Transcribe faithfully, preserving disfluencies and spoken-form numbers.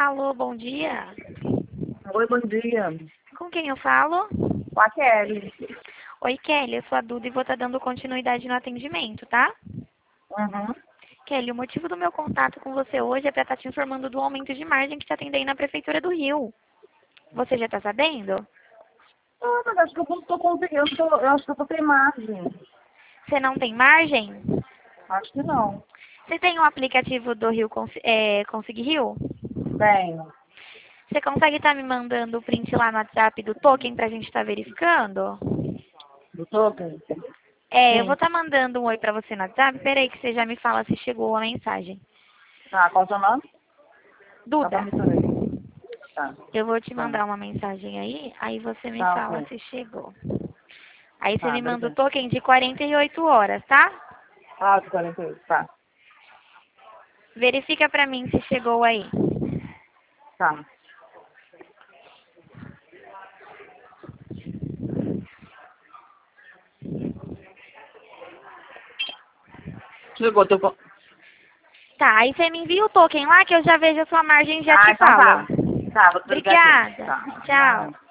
Alô, bom dia. Oi, bom dia. Com quem eu falo? Com a Kelly. Oi, Kelly, eu sou a Duda e vou estar dando continuidade no atendimento, tá? Uhum. Kelly, o motivo do meu contato com você hoje é para estar te informando do aumento de margem que está tendo aí na Prefeitura do Rio. Você já está sabendo? Ah, mas acho que eu não estou conseguindo, eu, tô- eu acho que eu tô sem margem. Você não tem margem? Acho que não. Você tem o aplicativo do Rio Cons é, Consegui Rio? Tenho. Você consegue estar me mandando o print lá no WhatsApp do token para a gente estar verificando? Do token? É, eu vou Sim. estar mandando um oi para você no WhatsApp. Peraí que você já me fala se chegou a mensagem. Tá, qual é o seu nome? Só pra Duda, me saber. Tá, eu vou te tá. mandar uma mensagem aí, aí você me Tá, fala ok. se chegou. Aí você Tá, me manda o obrigada. token de quarenta e oito horas, tá? Ah, de quarenta e oito. Tá, Verifica pra mim se chegou aí. tá. Chegou, tô com... Tá, aí você me envia o token lá que eu já vejo a sua margem e já Ah, te então falo. tá. Tá, vou desligar aqui. Obrigada. Tá. Tchau.